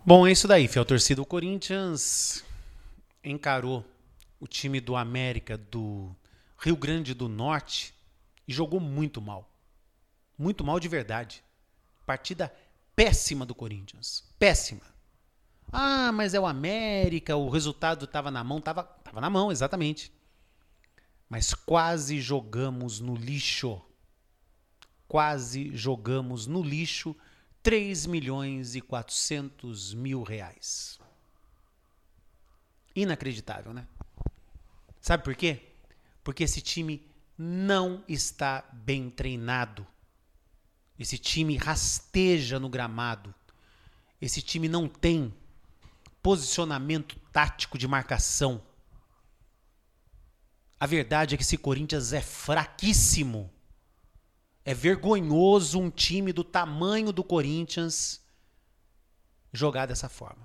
Bom, é isso daí, fiel torcida. O Corinthians encarou o time do América do Rio Grande do Norte e jogou muito mal. Muito mal de verdade. Partida péssima do Corinthians. Péssima. Ah, mas é o América, o resultado estava na mão. Tava na mão, exatamente. Mas quase jogamos no lixo. Quase jogamos no lixo 3.400.000 reais. Inacreditável, né? Sabe por quê? Porque esse time não está bem treinado. Esse time rasteja no gramado. Esse time não tem posicionamento tático de marcação. A verdade é que esse Corinthians é fraquíssimo. É vergonhoso um time do tamanho do Corinthians jogar dessa forma.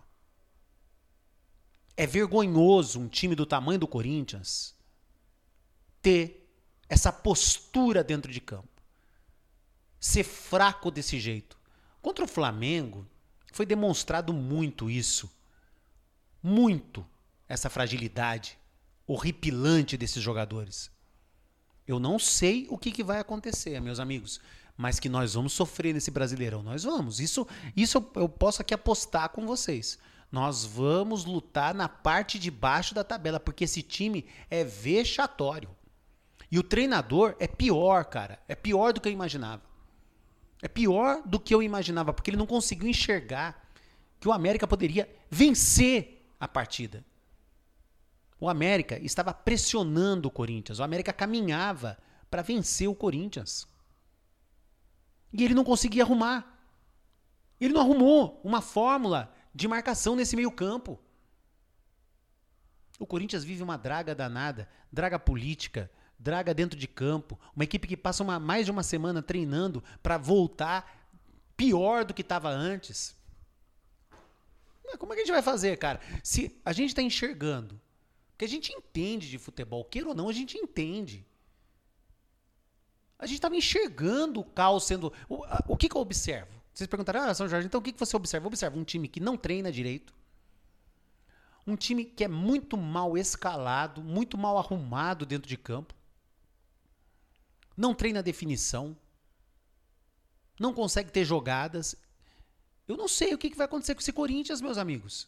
É vergonhoso um time do tamanho do Corinthians ter essa postura dentro de campo. Ser fraco desse jeito. Contra o Flamengo, foi demonstrado muito isso. Muito essa fragilidade horripilante desses jogadores. Eu não sei o que vai acontecer, meus amigos, mas que nós vamos sofrer nesse Brasileirão. Nós vamos. Isso eu posso aqui apostar com vocês. Nós vamos lutar na parte de baixo da tabela, porque esse time é vexatório. E o treinador é pior, cara. É pior do que eu imaginava. É pior do que eu imaginava, porque ele não conseguiu enxergar que o América poderia vencer a partida. O América estava pressionando o Corinthians. O América caminhava para vencer o Corinthians. E ele não conseguia arrumar. Ele não arrumou uma fórmula de marcação nesse meio campo. O Corinthians vive uma draga danada, draga política, draga dentro de campo. Uma equipe que passa mais de uma semana treinando para voltar pior do que estava antes. Como é que a gente vai fazer, cara? Se a gente está enxergando, porque a gente entende de futebol, queira ou não, a gente entende. A gente estava enxergando o caos sendo... O que eu observo? Vocês perguntaram, São Jorge, então o que você observa? Eu observo um time que não treina direito, um time que é muito mal escalado, muito mal arrumado dentro de campo, não treina definição, não consegue ter jogadas. Eu não sei o que vai acontecer com esse Corinthians, meus amigos.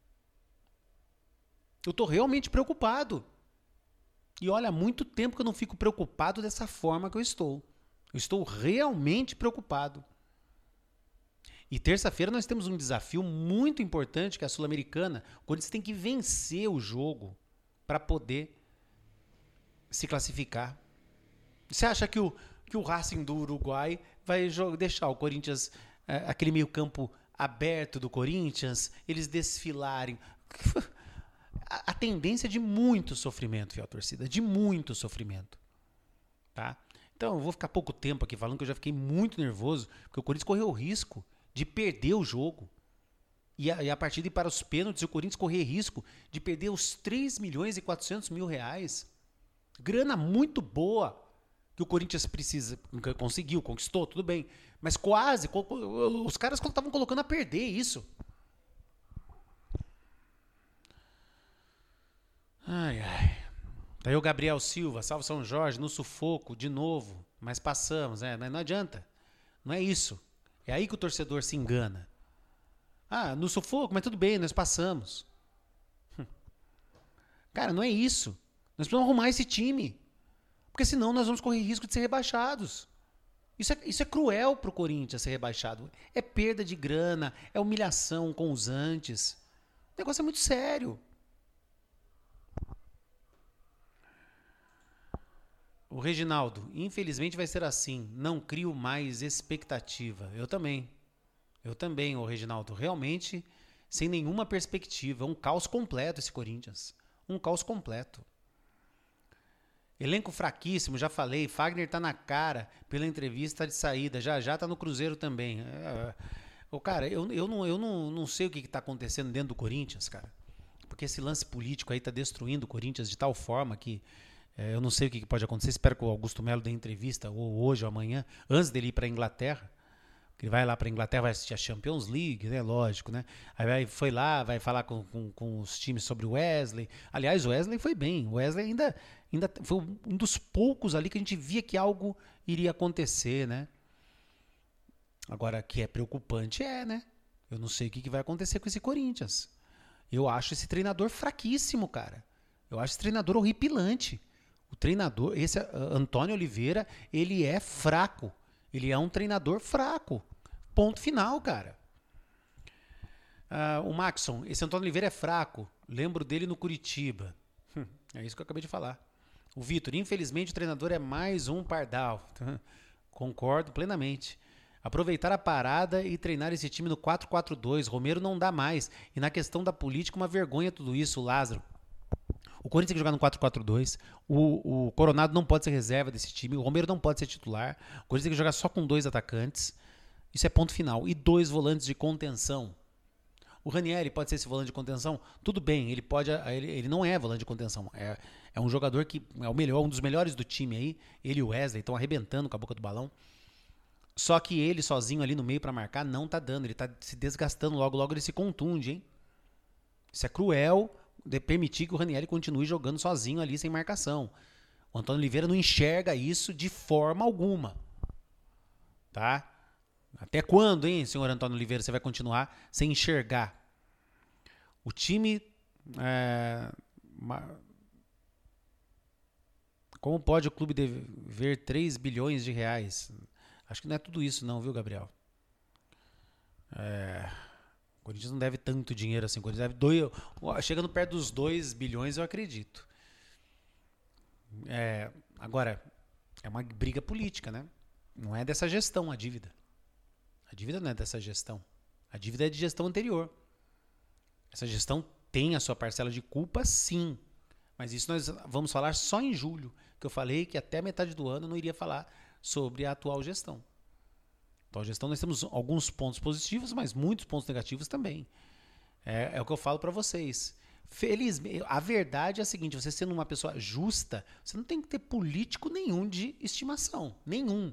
Eu estou realmente preocupado. E olha, há muito tempo que eu não fico preocupado dessa forma que eu estou. Eu estou realmente preocupado. E terça-feira nós temos um desafio muito importante, que é a Sul-Americana. O Corinthians tem que vencer o jogo para poder se classificar. Você acha que o Racing do Uruguai vai deixar o Corinthians, aquele meio campo aberto do Corinthians, eles desfilarem? A tendência é de muito sofrimento, fiel torcida, de muito sofrimento, tá? Então, eu vou ficar pouco tempo aqui falando, que eu já fiquei muito nervoso, porque o Corinthians correu o risco de perder o jogo. E a partir de ir para os pênaltis, o Corinthians correu risco de perder os 3.400.000 reais. Grana muito boa que o Corinthians conseguiu, conquistou, tudo bem. Mas quase, os caras estavam colocando a perder isso. Ai, ai. Daí o Gabriel Silva, salve São Jorge, no sufoco, de novo. Mas passamos, né? Não adianta. Não é isso. É aí que o torcedor se engana. Ah, no sufoco, mas tudo bem, nós passamos. Cara, não é isso. Nós precisamos arrumar esse time. Porque senão nós vamos correr risco de ser rebaixados. Isso é cruel pro Corinthians ser rebaixado. É perda de grana, é humilhação com os antes. O negócio é muito sério. O Reginaldo, infelizmente vai ser assim. Não crio mais expectativa. Eu também, ô Reginaldo. Realmente, sem nenhuma perspectiva. Um caos completo esse Corinthians. Um caos completo. Elenco fraquíssimo, já falei. Fagner tá na cara pela entrevista de saída. Já tá no Cruzeiro também. Cara, eu não sei o que tá acontecendo dentro do Corinthians, cara. Porque esse lance político aí tá destruindo o Corinthians de tal forma que eu não sei o que pode acontecer. Espero que o Augusto Melo dê entrevista ou hoje ou amanhã, antes dele ir para a Inglaterra. Ele vai lá para a Inglaterra, vai assistir a Champions League, né? Lógico, né? Foi lá, vai falar com os times sobre o Wesley. Aliás, o Wesley foi bem. O Wesley ainda foi um dos poucos ali que a gente via que algo iria acontecer, né? Agora, que é preocupante né? Eu não sei o que vai acontecer com esse Corinthians. Eu acho esse treinador fraquíssimo, cara. Eu acho esse treinador horripilante. O treinador, esse Antônio Oliveira, ele é fraco. Ele é um treinador fraco. Ponto final, cara. O Maxson, esse Antônio Oliveira é fraco. Lembro dele no Curitiba. É isso que eu acabei de falar. O Vitor, infelizmente o treinador é mais um pardal. Concordo plenamente. Aproveitar a parada e treinar esse time no 4-4-2. Romero não dá mais. E na questão da política, uma vergonha tudo isso, Lázaro. O Corinthians tem que jogar no 4-4-2. O Coronado não pode ser reserva desse time. O Romero não pode ser titular. O Corinthians tem que jogar só com 2 atacantes. Isso é ponto final. E 2 volantes de contenção. O Ranieri pode ser esse volante de contenção? Tudo bem, ele não é volante de contenção. É um jogador que é o melhor, um dos melhores do time aí. Ele e o Wesley estão arrebentando com a boca do balão. Só que ele sozinho ali no meio para marcar não tá dando. Ele tá se desgastando. Logo ele se contunde, hein? Isso é cruel de permitir que o Ranieri continue jogando sozinho ali sem marcação. O Antônio Oliveira não enxerga isso de forma alguma. Tá? Até quando, hein, senhor Antônio Oliveira, você vai continuar sem enxergar? O time... Como pode o clube dever 3 bilhões de reais? Acho que não é tudo isso não, viu, Gabriel? O Corinthians não deve tanto dinheiro assim. O Corinthians deve chegando perto dos 2 bilhões, eu acredito. Agora, é uma briga política, né? Não é dessa gestão a dívida. A dívida não é dessa gestão. A dívida é de gestão anterior. Essa gestão tem a sua parcela de culpa, sim. Mas isso nós vamos falar só em julho. Que eu falei que até a metade do ano eu não iria falar sobre a atual gestão. A atual gestão nós temos alguns pontos positivos, mas muitos pontos negativos também. É o que eu falo para vocês. Felizmente, a verdade é a seguinte: você sendo uma pessoa justa, você não tem que ter político nenhum de estimação. Nenhum.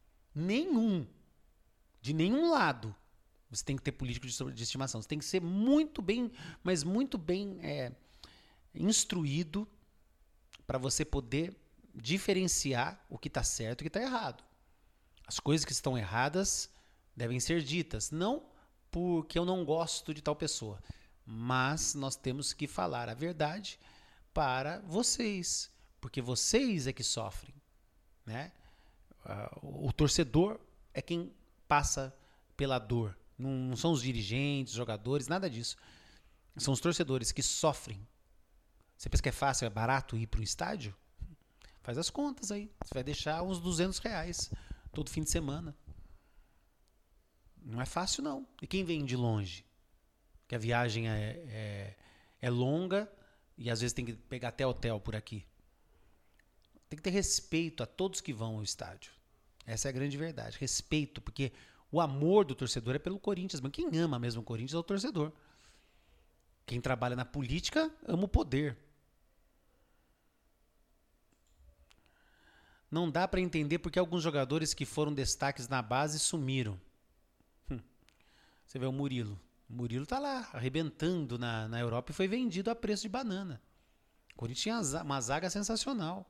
De nenhum lado você tem que ter político de estimação. Você tem que ser muito bem, mas muito bem instruído para você poder diferenciar o que está certo e o que está errado. As coisas que estão erradas devem ser ditas, não porque eu não gosto de tal pessoa, mas nós temos que falar a verdade para vocês, porque vocês é que sofrem, né? O torcedor é quem passa pela dor, não são os dirigentes, os jogadores, nada disso. São os torcedores que sofrem. Você pensa que é fácil, é barato ir para o estádio? Faz as contas aí. Você vai deixar uns R$200 todo fim de semana. Não é fácil, não. E quem vem de longe? Que a viagem é longa e às vezes tem que pegar até hotel por aqui. Tem que ter respeito a todos que vão ao estádio. Essa é a grande verdade. Respeito, porque o amor do torcedor é pelo Corinthians. Mas quem ama mesmo o Corinthians é o torcedor. Quem trabalha na política ama o poder. Não dá para entender porque alguns jogadores que foram destaques na base sumiram. Você vê o Murilo. O Murilo tá lá, arrebentando na Europa e foi vendido a preço de banana. O Corinthians tinha uma zaga sensacional.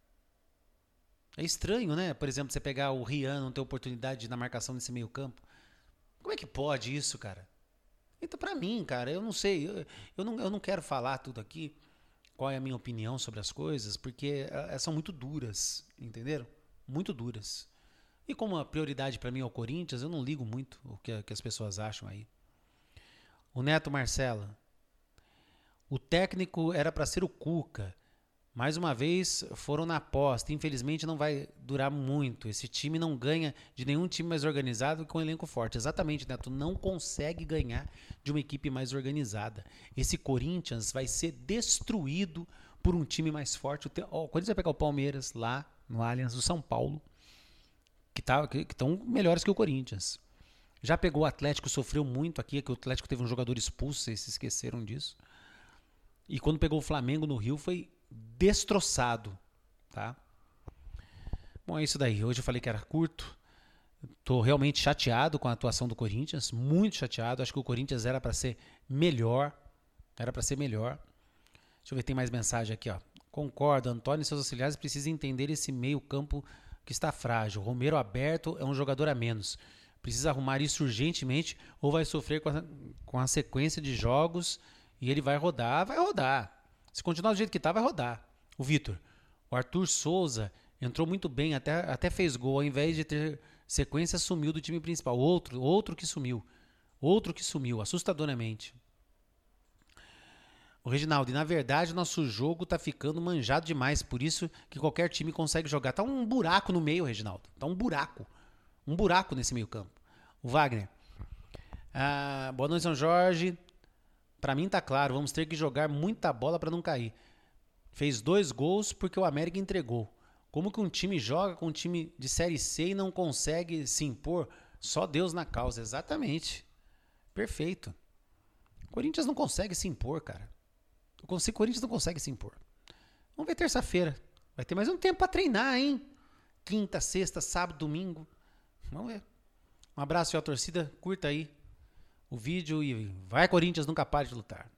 É estranho, né? Por exemplo, você pegar o Rian, não ter oportunidade na marcação nesse meio campo. Como é que pode isso, cara? Então, pra mim, cara, eu não sei. Eu não quero falar tudo aqui, qual é a minha opinião sobre as coisas, porque são muito duras, entenderam? Muito duras. E como a prioridade pra mim é o Corinthians, eu não ligo muito o que as pessoas acham aí. O Neto Marcela. O técnico era pra ser o Cuca. Mais uma vez foram na aposta. Infelizmente não vai durar muito. Esse time não ganha de nenhum time mais organizado com um elenco forte. Exatamente, Neto. Não consegue ganhar de uma equipe mais organizada. Esse Corinthians vai ser destruído por um time mais forte. O Corinthians vai pegar o Palmeiras lá no Allianz, do São Paulo, que estão melhores que o Corinthians. Já pegou o Atlético, sofreu muito aqui, que o Atlético teve um jogador expulso, vocês se esqueceram disso. E quando pegou o Flamengo no Rio foi destroçado, tá? Bom, é isso daí. Hoje eu falei que era curto. Tô realmente chateado com a atuação do Corinthians, muito chateado. Acho que o Corinthians era para ser melhor. Era para ser melhor. Deixa eu ver, tem mais mensagem aqui, ó. Concordo, Antônio e seus auxiliares precisam entender esse meio-campo que está frágil. Romero aberto é um jogador a menos. Precisa arrumar isso urgentemente ou vai sofrer com a sequência de jogos e ele vai rodar. Vai rodar. Se continuar do jeito que tá, vai rodar. O Vitor. O Arthur Souza entrou muito bem, até fez gol. Ao invés de ter sequência, sumiu do time principal. Outro que sumiu. Outro que sumiu, assustadoramente. O Reginaldo, e na verdade o nosso jogo tá ficando manjado demais, por isso que qualquer time consegue jogar. Tá um buraco no meio, Reginaldo. Tá um buraco. Um buraco nesse meio campo. O Wagner. Boa noite, São Jorge. Pra mim tá claro, vamos ter que jogar muita bola pra não cair. Fez 2 gols porque o América entregou. Como que um time joga com um time de Série C e não consegue se impor? Só Deus na causa. Exatamente. Perfeito. O Corinthians não consegue se impor, cara. O Corinthians não consegue se impor. Vamos ver terça-feira. Vai ter mais um tempo pra treinar, hein? Quinta, sexta, sábado, domingo. Vamos ver. Um abraço, fiel torcida. Curta aí o vídeo e vai, Corinthians, nunca pare de lutar.